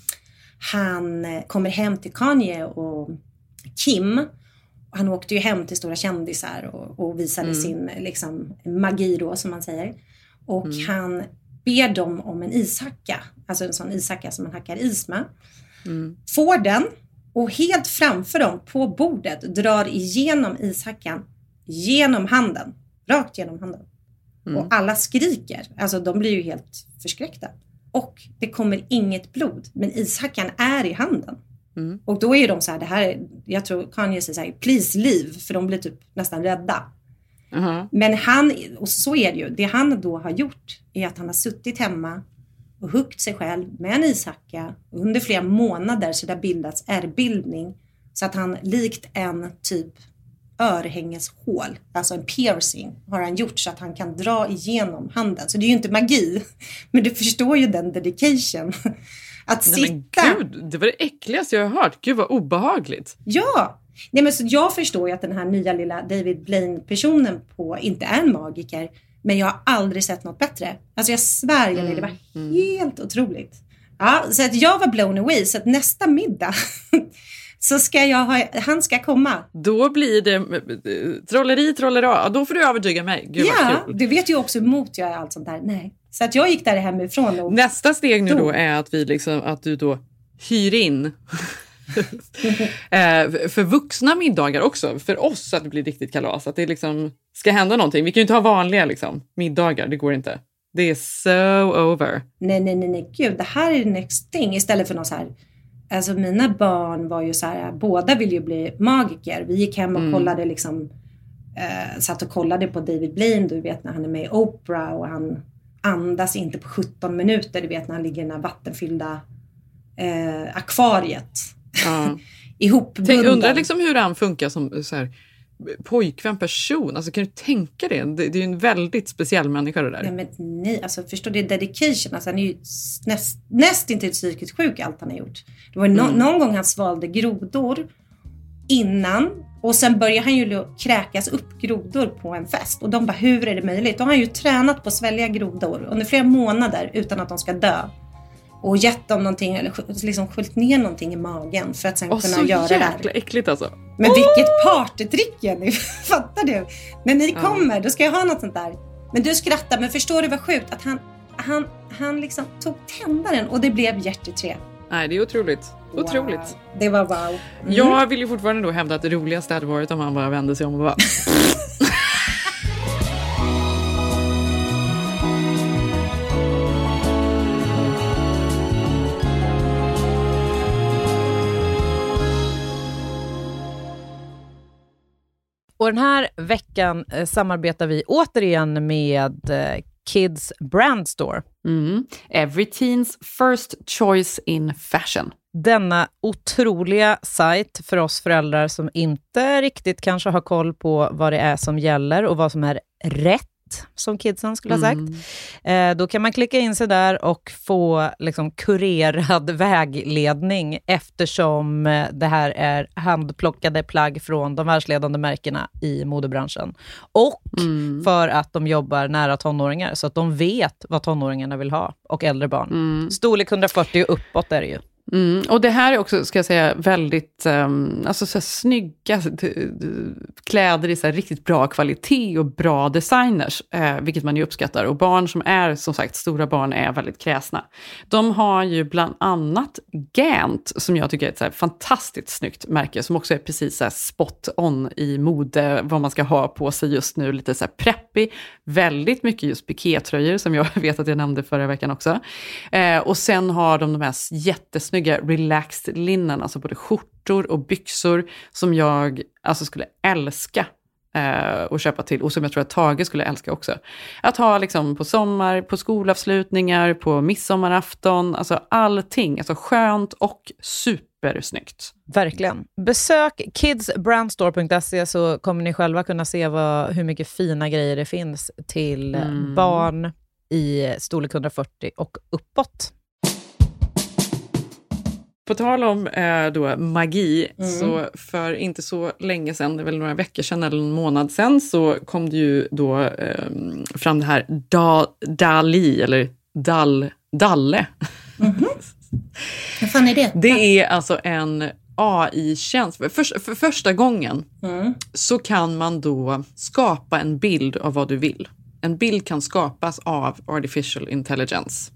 E: han kommer hem till Kanye och Kim. Han åkte ju hem till stora kändisar och visade sin liksom, magi då, som man säger. Och han ber dem om en ishacka. Alltså en sån ishacka som man hackar is med. Får den och helt framför dem på bordet drar igenom ishackan genom handen. Rakt genom handen. Och alla skriker. Alltså de blir ju helt förskräckta. Och det kommer inget blod. Men ishackan är i handen. Och då är ju de så här, det här, jag tror Kanye säger så här, please leave. För de blir typ nästan rädda. Men han, och så är det ju. Det han då har gjort är att han har suttit hemma och huggit sig själv med en ishacka. Under flera månader så det har bildats ärrbildning. Så att han likt en typ örhängeshål, alltså en piercing, har han gjort så att han kan dra igenom handen. Så det är ju inte magi, men du förstår ju den dedication. Att sitta... Men
D: gud, det var det äckligaste jag har hört. Gud vad obehagligt.
E: Ja, nej, men så jag förstår ju att den här nya lilla David Blaine-personen på inte är en magiker, men jag har aldrig sett något bättre. Alltså jag svär, det var helt otroligt. Ja, så att jag var blown away, så att nästa middag så ska han ska komma.
D: Då blir det trollera. Då får du övertyga mig. Gud,
E: ja, du vet ju också emot jag är allt sånt där. Nej. Så att jag gick där hemifrån. Och
D: nästa steg nu då är att att du då hyr in för vuxna middagar också. För oss att det blir riktigt kalas. Att det liksom ska hända någonting. Vi kan ju inte ha vanliga liksom, middagar. Det går inte. Det är so over.
E: Nej. Gud, det här är the next thing. Istället för något så här... Alltså mina barn var ju så här, båda vill ju bli magiker. Vi gick hem och kollade liksom, satt och kollade på David Blaine, du vet när han är med i Oprah och han andas inte på 17 minuter, du vet när han ligger i den här vattenfyllda akvariet. Ihopbunden.
D: Undrar liksom hur han funkar som så här pojkvän person. Alltså kan du tänka det? Det är ju en väldigt speciell människa det där.
E: Nej, alltså förstår du, dedication. Alltså han är ju näst inte psykiskt sjuk allt han har gjort. Det var någon gång han svalde grodor innan. Och sen började han ju kräkas upp grodor på en fest. Och de bara, hur är det möjligt? Då har han ju tränat på att svälja grodor under flera månader utan att de ska dö. Och gett dem någonting, eller liksom sköljt ner någonting i magen för att sen kunna göra det där. Så jäkla
D: äckligt alltså.
E: Men vilket partytrick, Jenny, fattar du? När ni kommer, då ska jag ha något sånt där. Men du skrattar, men förstår du vad sjukt? Att han liksom tog tändaren och det blev hjärteträ.
D: Nej, det är otroligt. Otroligt.
E: Wow. Det var wow.
D: Jag vill ju fortfarande då hävda att det roligaste hade varit om han bara vände sig om och bara...
G: Och den här veckan samarbetar vi återigen med Kids Brand Store.
H: Every teens first choice in fashion.
G: Denna otroliga sajt för oss föräldrar som inte riktigt kanske har koll på vad det är som gäller och vad som är rätt, som kidsen skulle ha sagt. Då kan man klicka in sig där och få liksom kurerad vägledning, eftersom det här är handplockade plagg från de världsledande märkena i modebranschen. Och för att de jobbar nära tonåringar, så att de vet vad tonåringarna vill ha och äldre barn. Storlek 140 och uppåt är det ju.
H: Och det här är också, ska jag säga, väldigt alltså så här, snygga kläder i så här, riktigt bra kvalitet och bra designers, vilket man ju uppskattar. Och barn som är, som sagt, stora barn är väldigt kräsna. De har ju bland annat Gant, som jag tycker är ett så här, fantastiskt snyggt märke, som också är precis så här, spot on i mode, vad man ska ha på sig just nu, lite så här prepp peppig. Väldigt mycket just pikétröjor som jag vet att jag nämnde förra veckan också. Och sen har de här jättesnygga relaxed linnen, alltså både skjortor och byxor som jag alltså skulle älska och köpa till, och som jag tror att Tage skulle älska också. Att ha liksom på sommar, på skolavslutningar, på midsommarafton, alltså allting, alltså skönt och supersnyggt.
G: Verkligen. Besök kidsbrandstore.se så kommer ni själva kunna se hur mycket fina grejer det finns till barn i storlek 140 och uppåt.
D: På tal om då magi, så för inte så länge sedan, det är väl några veckor sedan eller en månad sedan, så kom det ju då fram det här Dali, eller Dalle.
E: Vad fan är det?
D: Det är alltså en AI-tjänst. För första gången så kan man då skapa en bild av vad du vill. En bild kan skapas av artificial intelligence.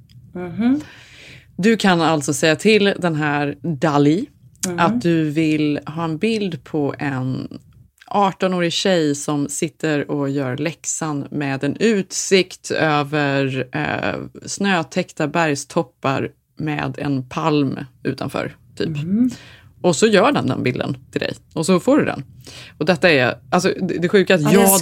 D: Du kan alltså säga till den här Dali att du vill ha en bild på en 18-årig tjej som sitter och gör läxan med en utsikt över snötäckta bergstoppar med en palm utanför, typ. Och så gör den bilden till dig. Och så får du den. Och detta är, alltså det sjuka att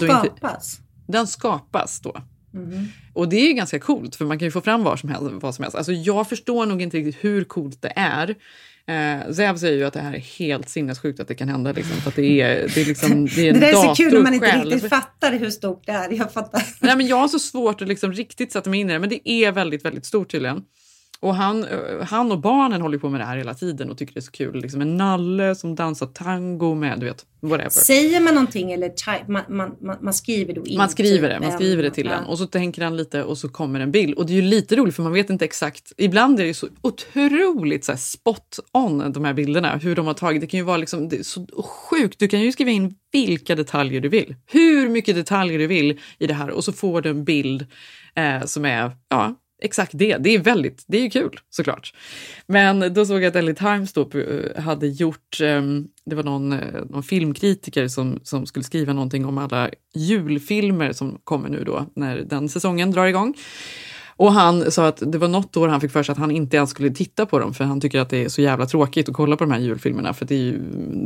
D: den skapas då. Och det är ju ganska coolt, för man kan ju få fram vad som helst. Alltså jag förstår nog inte riktigt hur coolt det är. Zev säger ju att det här är helt sinnessjukt att det kan hända, liksom, för att det är liksom, det är en dator.
E: Det där är så kul när man inte
D: själv.
E: riktigt fattar hur stort det är. Jag fattar.
D: Nej, men jag har så svårt att liksom riktigt sätta mig in i det, men det är väldigt, väldigt stort tydligen. Och han och barnen håller på med det här hela tiden och tycker det är så kul. Liksom en nalle som dansar tango med, du vet, whatever.
E: Säger man någonting eller man skriver då in?
D: Man skriver det till den. Och så tänker han lite och så kommer en bild. Och det är ju lite roligt, för man vet inte exakt. Ibland är det så otroligt så här spot on, de här bilderna. Hur de har tagit. Det kan ju vara liksom, det är så sjukt. Du kan ju skriva in vilka detaljer du vill. Hur mycket detaljer du vill i det här. Och så får du en bild som är, ja, exakt det. Det är ju kul, såklart. Men då såg jag att LA Times då hade gjort, det var någon filmkritiker som skulle skriva någonting om alla julfilmer som kommer nu då när den säsongen drar igång. Och han sa att det var något år han fick för sig att han inte ens skulle titta på dem, för han tycker att det är så jävla tråkigt att kolla på de här julfilmerna, för det är ju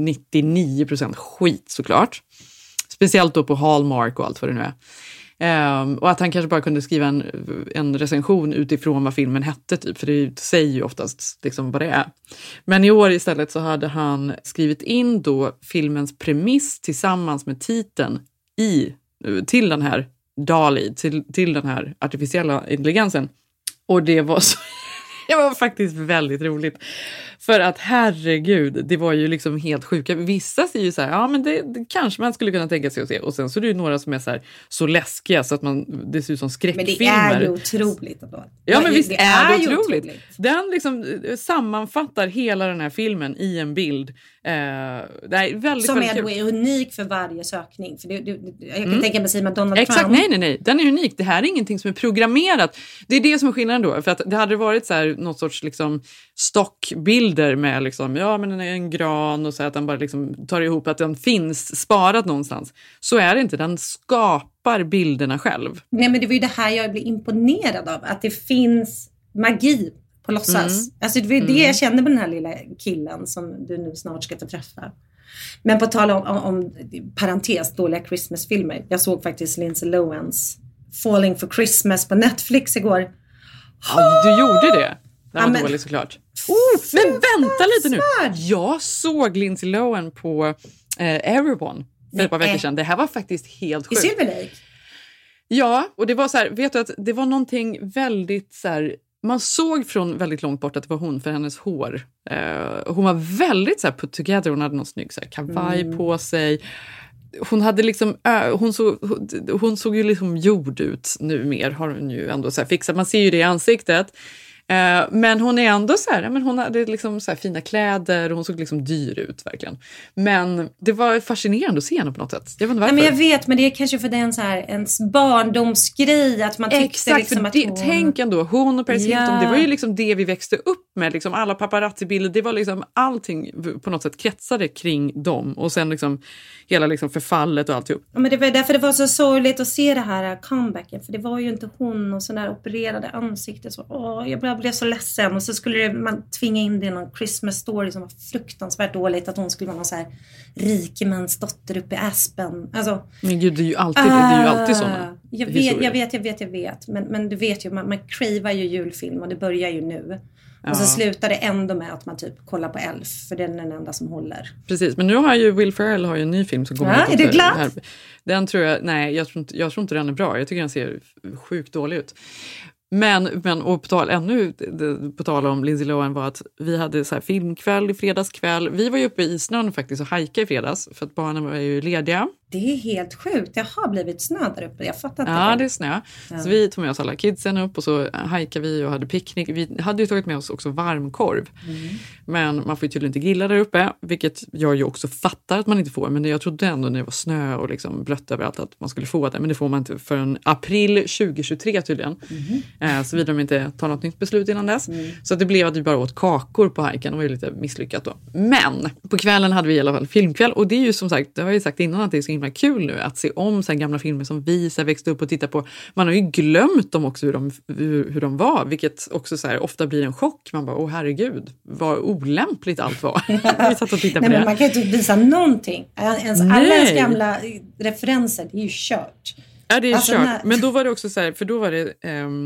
D: 99% skit, såklart. Speciellt då på Hallmark och allt vad det nu är. Och att han kanske bara kunde skriva en recension utifrån vad filmen hette, typ, för det säger ju oftast liksom vad det är. Men i år istället så hade han skrivit in då filmens premiss tillsammans med titeln till den här Dali, till den här artificiella intelligensen. Och det var faktiskt väldigt roligt. För att herregud, det var ju liksom helt sjuka. Vissa säger ju så här, ja men det kanske man skulle kunna tänka sig att se. Och sen så är det ju några som är så läskiga så att det ser ut som skräckfilmer.
E: Men det är ju otroligt då.
D: Ja, men visst är det otroligt. Den liksom sammanfattar hela den här filmen i en bild. Det är väldigt,
E: som
D: väldigt
E: är unik för varje sökning. För jag kan tänka mig Simon Donald Trump.
D: Exakt, nej. Den är unik. Det här är ingenting som är programmerat. Det är det som är skillnaden då. För att det hade varit så här något sorts liksom stockbilder med liksom, ja men en gran och så att den bara liksom tar ihop att den finns sparat någonstans. Så är det inte. Den skapar bilderna själv. Nej,
E: men det var ju det här jag blev imponerad av. Att det finns magi på låtsas. Alltså det var det jag kände på den här lilla killen som du nu snart ska få träffa. Men på tal om parentes, dåliga Christmas-filmer. Jag såg faktiskt Lindsay Lohans Falling for Christmas på Netflix igår.
D: Ja, du gjorde det. Det var dåligt, såklart. Men vänta lite nu. Jag såg Lindsay Lohan på Everyone för ett par veckor sedan. Det här var faktiskt helt sjukt.
E: I Silver Lake?
D: Ja, och det var så här, vet du att det var någonting väldigt så här, man såg från väldigt långt bort att det var hon för hennes hår. Hon var väldigt så här put together, hon hade någon snygg så här kavaj på sig. Hon hade liksom hon såg ju liksom gjord ut nu, mer har hon ju ändå så här fixat. Man ser ju det i ansiktet. Men hon är ändå så här, men hon hade liksom så här fina kläder och hon såg liksom dyr ut verkligen. Men det var fascinerande att se henne på något sätt. Jag vet inte varför.
E: Nej, men jag vet, men det är kanske för den så här ens barndomsgrej att man tyckte
D: exakt,
E: liksom att hon...
D: Tänk ändå, hon och Paris Hilton, det var ju liksom det vi växte upp med, liksom alla paparazzi-bilder, det var liksom allting på något sätt kretsade kring dem och sen liksom hela liksom förfallet och alltihop.
E: Ja, men det var därför det var så sorgligt att se det här comebacken, för det var ju inte hon och sån där opererade ansikte så, jag blev så ledsen och så skulle man tvinga in det i någon Christmas story som var fruktansvärt dåligt, att hon skulle vara någon så här rikemans dotter uppe i Aspen. Alltså,
D: men gud, det är ju alltid såna.
E: Jag vet. Men du vet ju, man cravar ju julfilm och det börjar ju nu. Och så slutar det ändå med att man typ kollar på Elf, för den är den enda som håller.
D: Precis, men nu har ju Will Ferrell har ju en ny film som kommer ut.
E: Är du glad?
D: Den tror jag, nej, jag tror inte den är bra. Jag tycker den ser sjukt dålig ut. Men och på tal om Lindsay Lohan var att vi hade så här filmkväll i fredagskväll. Vi var ju uppe i snön faktiskt och hajkade i fredags för att barnen var ju lediga.
E: Det är helt sjukt. Det har blivit snö där uppe. Jag fattar inte.
D: Ja, det är snö. Ja. Så vi tog med oss alla kidsen upp och så hajkade vi och hade picknick. Vi hade ju tagit med oss också varmkorv. Men man får ju tydligen inte grilla där uppe, vilket jag ju också fattar att man inte får. Men jag trodde ändå när det var snö och liksom blött överallt att man skulle få det. Men det får man inte förrän april 2023 tydligen. Så vidare de inte tar något nytt beslut innan dess. Så det blev att vi bara åt kakor på hajken. Det var ju lite misslyckat då. Men på kvällen hade vi i alla fall filmkväll. Och det är ju som sagt, det har jag ju sagt innan att det är så himla kul nu att se om så här gamla filmer som vi så här växte upp och titta på. Man har ju glömt dem också hur de var, vilket också så här ofta blir en chock. Man bara, herregud, vad olämpligt allt var. Vi satt och tittade på det.
E: Men man kan ju inte visa någonting. Alla ens gamla referenser, det är ju kört.
D: Ja, det är kört. Men då var det också så här, för då var det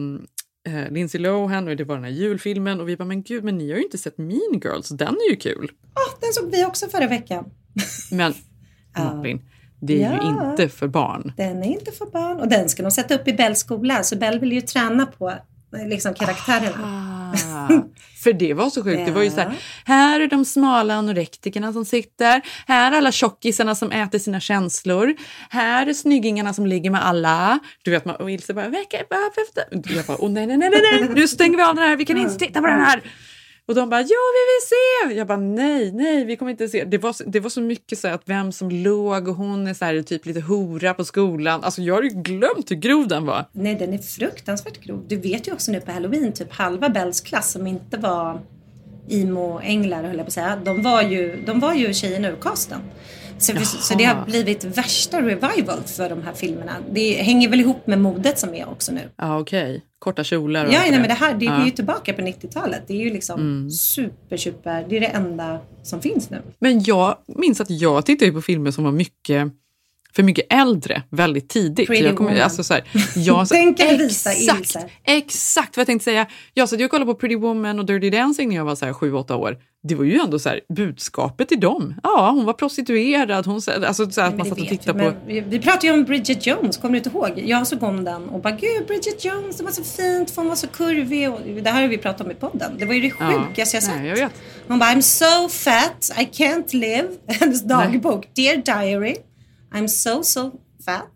D: Lindsay Lohan och det var den här julfilmen och vi bara, men gud, men ni har ju inte sett Mean Girls, den är ju kul.
E: Den såg vi också förra veckan.
D: Men Malin, det är ju inte för barn.
E: Den är inte för barn och den ska de sätta upp i Bells skola, så Bell vill ju träna på liksom karaktärerna.
D: För det var så sjukt. Det var ju så här är de smala anorektikerna som sitter. Här är alla tjockisarna som äter sina känslor. Här är snyggingarna som ligger med alla. Du vet, och Ilse bara, jag bara, nej, nu stänger vi av den här. Vi kan inte titta på den här. Och de bara, ja, vi vill se. Jag bara, nej, vi kommer inte se. Det var så mycket så här att vem som låg och hon är så här typ lite hora på skolan. Alltså jag har ju glömt hur grov den var.
E: Nej, den är fruktansvärt grov. Du vet ju också nu på Halloween, typ halva Bells klass som inte var emo-änglar, höll jag på att säga. De var ju tjejerna ur casten. Så det har blivit värsta revival för de här filmerna. Det hänger väl ihop med modet som är också nu.
D: Ja, okej. Korta kjolar. Och
E: men det är ju tillbaka på 90-talet. Det är ju liksom super. Det är det enda som finns nu.
D: Men jag minns att jag tittade på filmer som var för mycket äldre väldigt tidigt.
E: Den kan visa
D: exakt vad jag tänkte säga. Jag kollade på Pretty Woman och Dirty Dancing när jag var så här 7-8 år. Det var ju ändå så här budskapet till dem. Ja, hon var prostituerad. Alltså så här att man satt och tittade på.
E: Vi pratade ju om Bridget Jones, kommer du inte ihåg? Jag såg om den och bara, gud, Bridget Jones, det var så fint, för hon var så kurvig. Och det här har vi pratat om i podden. Det var ju det sjukaste jag sett.
D: Jag vet.
E: Hon bara, I'm so fat, I can't live. Hennes dagbok, Dear Diary. I'm so fat.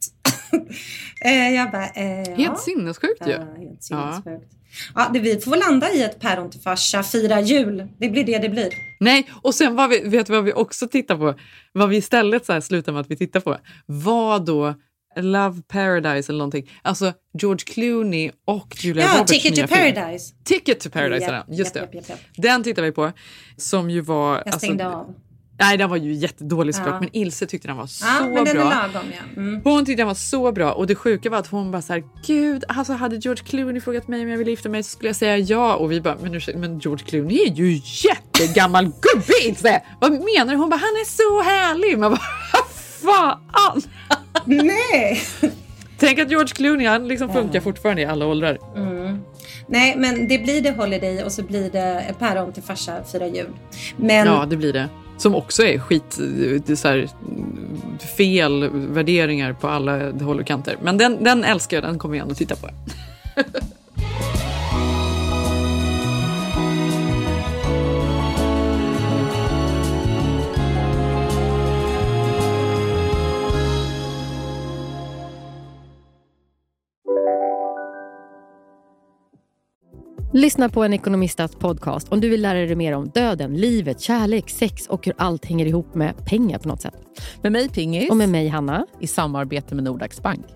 E: Jag bara,
D: helt sinnessjukt ju.
E: Helt sinnessjukt. Ja, vi får landa i ett päron till farsa, fira jul. Det blir det blir.
D: Nej, och sen vet du vad vi också tittar på? Vad vi istället så här slutar med att vi tittar på var då Love Paradise eller någonting. Alltså George Clooney och Julia Roberts
E: Ticket to Paradise.
D: Ticket to Paradise, just det. Den tittar vi på, som ju var...
E: Jag stängde av.
D: Nej, den var ju jättedålig såklart, men Ilse tyckte den var så
E: men den
D: bra.
E: Är lagom,
D: Hon tyckte den var så bra, och det sjuka var att hon bara så här, gud, alltså hade George Clooney frågat mig om jag ville gifta mig så skulle jag säga ja. Och vi bara, men George Clooney är ju jättegammal gubbe, Ilse. Vad menar du? Hon bara, han är så härlig. Man bara, fan.
E: Nej.
D: Tänk att George Clooney, han liksom funkar fortfarande i alla åldrar.
E: Nej, men det blir det Holiday och så blir det ett päron till farsa, fira jul. Men...
D: Ja, det blir det. Som också är så här, fel värderingar på alla håll och kanter. Men den älskar jag, den kommer jag ändå titta på.
I: Lyssna på en ekonomistats podcast om du vill lära dig mer om döden, livet, kärlek, sex och hur allt hänger ihop med pengar på något sätt.
J: Med mig Pingis.
I: Och med mig Hanna.
J: I samarbete med Nordax Bank.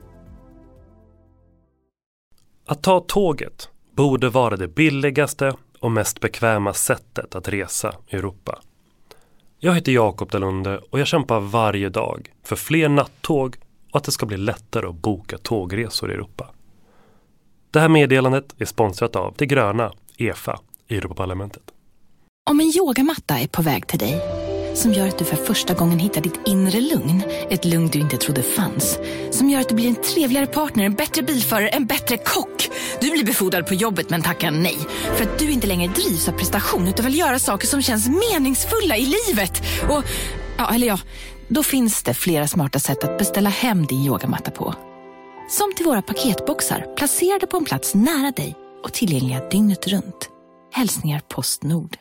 K: Att ta tåget borde vara det billigaste och mest bekväma sättet att resa i Europa. Jag heter Jakob Dalunde och jag kämpar varje dag för fler nattåg och att det ska bli lättare att boka tågresor i Europa. Det här meddelandet är sponsrat av det gröna EFA i Europaparlamentet.
L: Om en yogamatta är på väg till dig, som gör att du för första gången hittar ditt inre lugn, ett lugn du inte trodde fanns, som gör att du blir en trevligare partner, en bättre bilförare, en bättre kock. Du blir befordrad på jobbet men tackar nej, för att du inte längre drivs av prestation utan vill göra saker som känns meningsfulla i livet. Och, då finns det flera smarta sätt att beställa hem din yogamatta på. Som till våra paketboxar, placerade på en plats nära dig och tillgängliga dygnet runt. Hälsningar Postnord.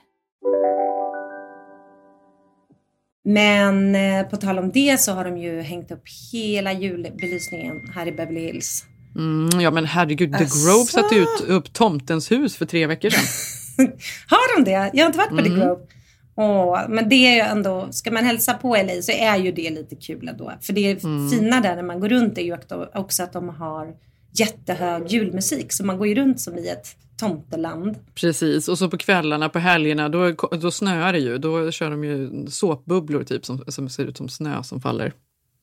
E: Men på tal om det så har de ju hängt upp hela julbelysningen här i Beverly Hills.
D: Ja men herregud, The Grove satte upp Tomtens hus för 3 veckor sedan.
E: Har de det? Jag har inte varit på The Grove. Men det är ju ändå, ska man hälsa på LA så är ju det lite kul ändå. För det fina där när man går runt är ju också att de har jättehög julmusik. Så man går ju runt som i ett tomteland.
D: Precis, och så på kvällarna, på helgerna, då snöar det ju. Då kör de ju såpbubblor typ som ser ut som snö som faller.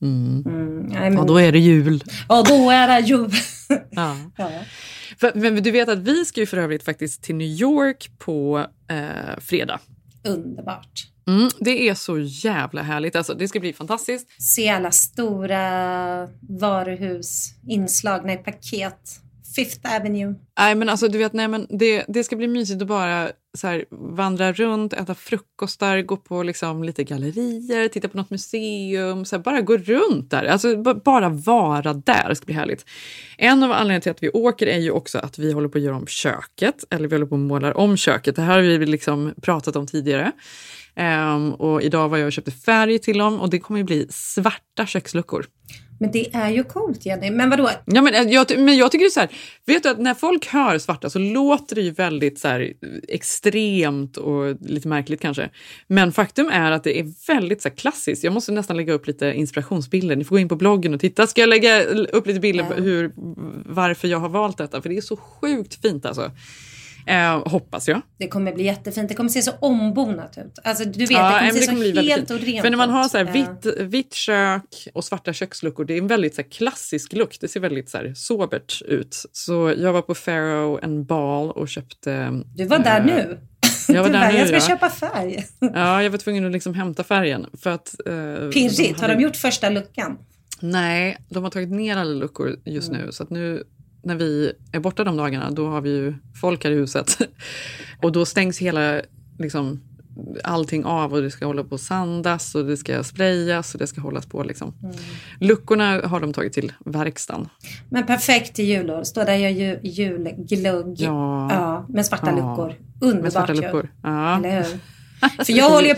D: Och då är det jul.
E: Ja, då är det jul.
D: Ja. Men du vet att vi ska ju för övrigt faktiskt till New York på fredag.
E: Underbart.
D: Det är så jävla härligt. Alltså, det ska bli fantastiskt.
E: Se alla stora varuhus inslagna i paket. Fifth Avenue.
D: Nej men alltså du vet, det ska bli mysigt att bara så här, vandra runt, äta frukostar, gå på liksom lite gallerier, titta på något museum, så här, bara gå runt där. Alltså bara vara där, det ska bli härligt. En av anledningarna till att vi åker är ju också att vi håller på att göra om köket, eller vi håller på att måla om köket. Det här har vi liksom pratat om tidigare. Och idag var jag och köpte färg till dem och det kommer ju bli svarta köksluckor.
E: Men det är ju coolt, Jenny. Men vadå?
D: Ja, men jag tycker det är så här, vet du att när folk hör svarta så låter det ju väldigt så här extremt och lite märkligt kanske. Men faktum är att det är väldigt så här klassiskt. Jag måste nästan lägga upp lite inspirationsbilder. Ni får gå in på bloggen och titta. Ska jag lägga upp lite bilder på varför jag har valt detta? För det är så sjukt fint alltså. Hoppas jag.
E: Det kommer bli jättefint. Det kommer se så ombonat ut. Alltså du vet, det kommer se så helt och rent.
D: För när man har så här vitt kök och svarta köksluckor, det är en väldigt så här klassisk look. Det ser väldigt så här sobert ut. Så jag var på Farrow and Ball och köpte...
E: Du var där nu?
D: Jag var där nu,
E: jag ska köpa färg.
D: Ja, jag var tvungen att liksom hämta färgen. För att,
E: pirrigt, har de gjort första luckan?
D: Nej, de har tagit ner alla luckor just nu. Så att nu... När vi är borta de dagarna, då har vi ju folk här i huset. Och då stängs hela, liksom, allting av och det ska hålla på att sandas och det ska sprayas och det ska hållas på. Liksom. Luckorna har de tagit till verkstaden.
E: Men perfekt till julår. Står där jag julglugg. Ja, med svarta luckor. Underbart. Med svarta luckor.
D: Ja.
E: Eller hur? För jag håller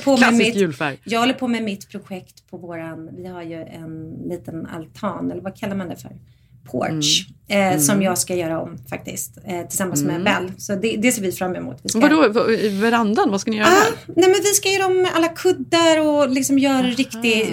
E: på med mitt projekt på vi har ju en liten altan, eller vad kallar man det för? Porch, som jag ska göra om faktiskt, tillsammans med Bell. Så det ser vi fram emot.
D: Vadå, i verandan? Vad ska ni göra där?
E: Nej, men vi ska göra om alla kuddar och liksom göra riktig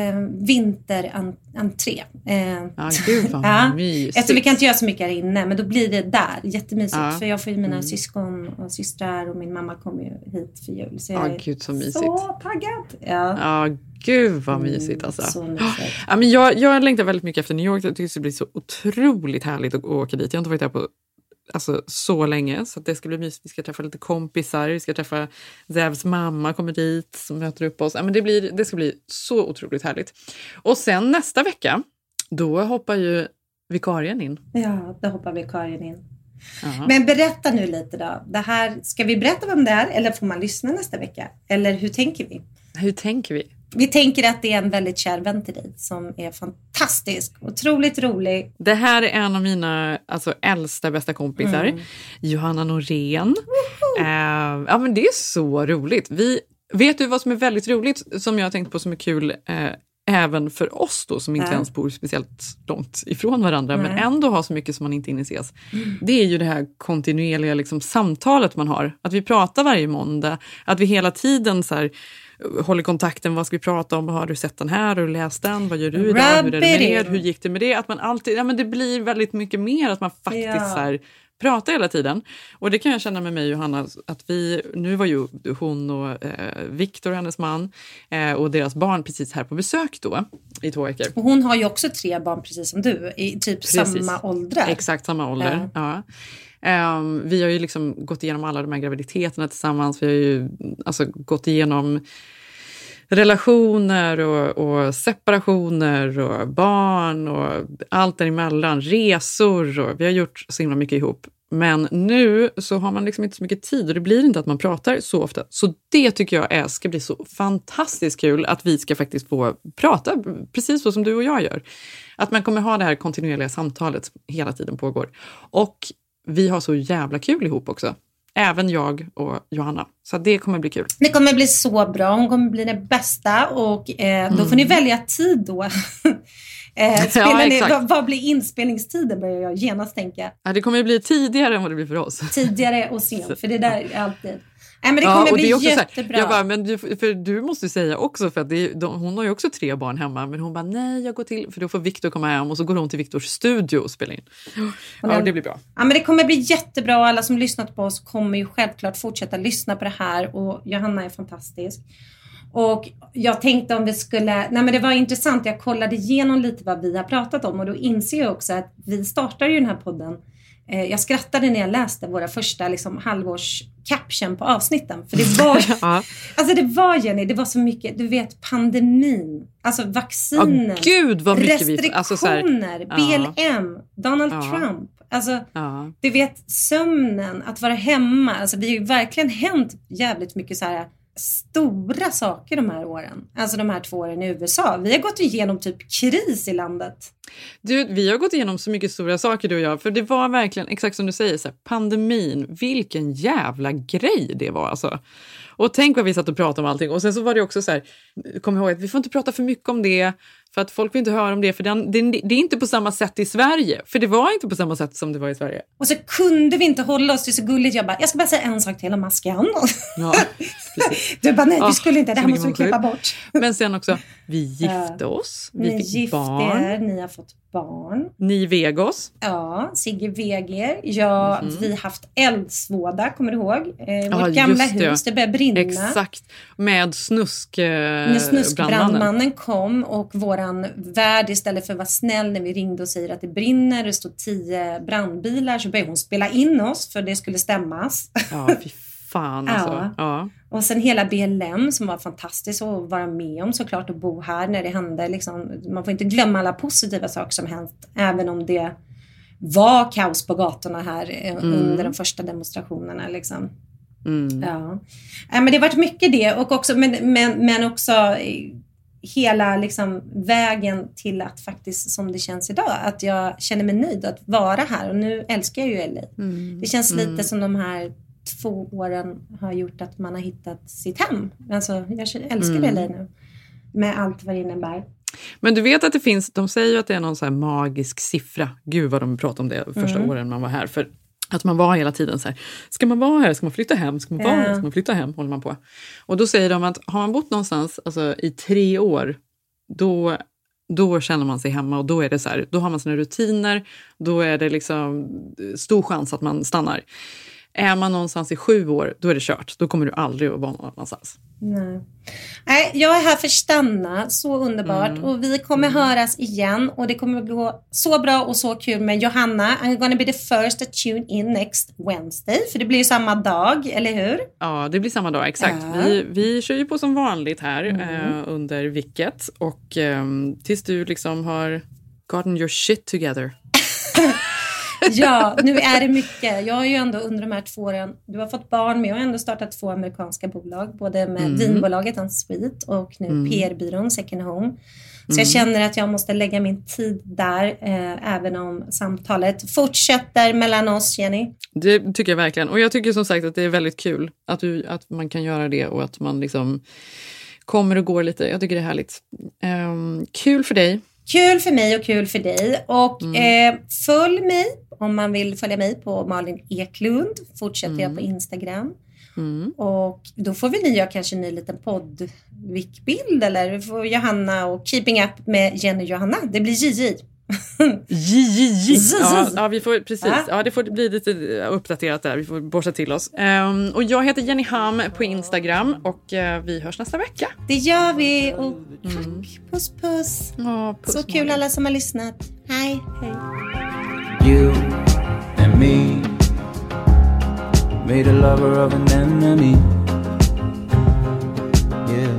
E: vinterentré.
D: Gud vad mysigt.
E: Eftersom vi kan inte göra så mycket här inne, men då blir det där jättemysigt. För jag får ju mina syskon och systrar och min mamma kommer ju hit för jul. Så jag
D: Gud, så mysigt.
E: Så taggad.
D: Gud vad mysigt alltså. Ja, men jag längtar väldigt mycket efter New York. Jag tycker det ska bli så otroligt härligt att åka dit. Jag har inte varit där på så länge. Så att det ska bli mysigt. Vi ska träffa lite kompisar. Vi ska träffa Zevs mamma kommer dit som möter upp oss. Ja, men det ska bli så otroligt härligt. Och sen nästa vecka, då hoppar ju vikarien in.
E: Ja, då hoppar vikarien in. Men berätta nu lite då. Det här, ska vi berätta vem det är eller får man lyssna nästa vecka? Eller hur tänker vi?
D: Hur tänker vi?
E: Vi tänker att det är en väldigt kär vän till dig som är fantastisk, otroligt rolig.
D: Det här är en av mina äldsta bästa kompisar, Johanna Norén. Ja, men det är så roligt. Vet du vad som är väldigt roligt som jag har tänkt på som är kul även för oss då som inte ens bor speciellt långt ifrån varandra men ändå har så mycket som man inte inses. Det är ju det här kontinuerliga liksom, samtalet man har. Att vi pratar varje måndag. Att vi hela tiden så här, håller kontakten. Vad ska vi prata om? Har du sett den här? Har du läst den? Vad gör du där? Hur är det med? Hur gick det med det? Att man alltid, men det blir väldigt mycket mer att man faktiskt så här, pratar hela tiden. Och det kan jag känna med mig och Johanna att nu var ju hon och Viktor, hennes man och deras barn precis här på besök då i 2 veckor.
E: Och hon har ju också 3 barn precis som du, i typ samma åldrar.
D: Exakt samma ålder, ja. Vi har ju liksom gått igenom alla de här graviditeterna tillsammans. Vi har ju alltså gått igenom relationer och separationer och barn och allt däremellan, resor och vi har gjort så himla mycket ihop. Men nu så har man liksom inte så mycket tid och det blir inte att man pratar så ofta. Så det tycker jag ska bli så fantastiskt kul att vi ska faktiskt få prata precis så som du och jag gör. Att man kommer ha det här kontinuerliga samtalet hela tiden pågår. Och vi har så jävla kul ihop också. Även jag och Johanna. Så det kommer bli kul.
E: Det kommer bli så bra. Hon kommer bli det bästa. Och då får ni välja tid då. Vad blir inspelningstiden? Börjar jag genast tänka.
D: Ja, det kommer bli tidigare än vad det blir för oss.
E: Tidigare och sent. För det där är alltid... Nej, men det kommer bli jättebra.
D: Jag bara, men du måste säga också, för att hon har ju också 3 barn hemma. Men hon bara, nej jag går till, för då får Viktor komma hem och så går hon till Viktors studio och spela in. Ja, det blir bra.
E: Ja, men det kommer bli jättebra och alla som lyssnat på oss kommer ju självklart fortsätta lyssna på det här. Och Johanna är fantastisk. Och jag tänkte om vi skulle... Nej, men det var intressant. Jag kollade igenom lite vad vi har pratat om och då inser jag också att vi startar ju den här podden. Jag skrattade när jag läste våra första liksom, halvårs caption på avsnitten. För det var, alltså det var Jenny, det var så mycket, du vet pandemin, alltså vacciner,
D: Gud, vad mycket
E: restriktioner, BLM, Donald Trump. Alltså, du vet sömnen, att vara hemma. Alltså det har ju verkligen hänt jävligt mycket så här stora saker de här åren. Alltså de här 2 åren i USA. Vi har gått igenom typ kris i landet.
D: Vi har gått igenom så mycket stora saker du och jag. För det var verkligen, exakt som du säger, så här, pandemin. Vilken jävla grej det var alltså. Och tänk vad vi satt och pratade om allting. Och sen så var det också så här, kom ihåg att vi får inte prata för mycket om det. För att folk vill inte höra om det. För det är inte på samma sätt i Sverige. För det var inte på samma sätt som det var i Sverige.
E: Och så kunde vi inte hålla oss till så gulligt. Jag ska bara säga en sak till om masken.
D: Ja,
E: du bara, nej, vi skulle inte. Det här måste vi klippa bort.
D: Men sen också, vi gifte oss. Vi fick barn.
E: Ni har fått barn.
D: Ni Vegos.
E: Ja, Sigge Veger. Ja, vi har haft eldsvåda, kommer du ihåg? Vårt gamla hus, det började brinna.
D: Exakt, med
E: snuskbrandmannen kom och våran värd, istället för att vara snäll när vi ringde och säger att det brinner, det står 10 brandbilar, så började hon spela in oss för det skulle stämmas.
D: Ja, fy fan alltså. Ja.
E: Och sen hela BLM som var fantastiskt att vara med om såklart, och bo här när det hände. Liksom, man får inte glömma alla positiva saker som hänt, även om det var kaos på gatorna här under de första demonstrationerna. Liksom. Ja. Men det har varit mycket det, och också, men också hela liksom, vägen till att faktiskt, som det känns idag, att jag känner mig nöjd att vara här. Och nu älskar jag ju LA. Det känns lite som de här 2 åren har gjort att man har hittat sitt hem. Alltså, jag älskar LA nu. Med allt vad det innebär.
D: Men du vet att det finns, de säger ju att det är någon så här magisk siffra. Gud vad de pratar om det första åren man var här. För att man var hela tiden så här, ska man vara här? Ska man flytta hem? Ska man vara här? Ska man flytta hem? Håller man på. Och då säger de att har man bott någonstans alltså, i 3 år, då känner man sig hemma, och då är det så här, då har man sina rutiner, då är det liksom stor chans att man stannar. Är man någonstans i 7 år, då är det kört. Då kommer du aldrig att vara någonstans.
E: Nej, jag är här för att stanna. Så underbart. Och vi kommer höras igen. Och det kommer att gå så bra och så kul med Johanna. I'm gonna be the first to tune in next Wednesday. För det blir ju samma dag, eller hur?
D: Ja, det blir samma dag, exakt. Ja. Vi kör ju på som vanligt här under Vilket. Och tills du liksom har gotten your shit together.
E: Ja, nu är det mycket. Jag har ju ändå under de här 2 åren, du har fått barn med, och ändå startat 2 amerikanska bolag. Både med vinbolaget Unsweet och nu PR-byrån Second Home. Så jag känner att jag måste lägga min tid där, även om samtalet fortsätter mellan oss, Jenny.
D: Det tycker jag verkligen. Och jag tycker som sagt att det är väldigt kul att man kan göra det, och att man liksom kommer och går lite. Jag tycker det är härligt. Kul för dig.
E: Kul för mig och kul för dig. Och följ mig om man vill följa mig på Malin Eklund. Fortsätter jag på Instagram. Och då får väl ni göra kanske en liten poddvikbild. Eller får Johanna och Keeping Up med Jenny och Johanna. Det blir JJ.
D: Ja, vi får precis. Ja, det får bli lite uppdaterat där. Vi får borsta till oss. Och jag heter Jenny Ham på Instagram och vi hörs nästa vecka.
E: Det gör vi och tack. Puss puss.
D: Ja, puss.
E: Så kul alla som har lyssnat. Hej.
M: You and me made a lover of an enemy. Yeah.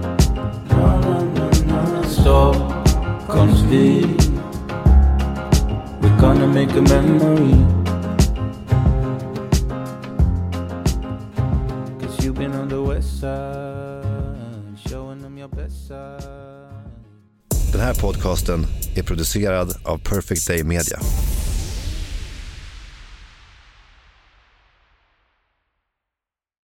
M: Stockholms vi. We're gonna make a memory. 'Cause you've been on the west side, showing them your best side.
N: Den här podcasten är producerad av Perfect Day Media.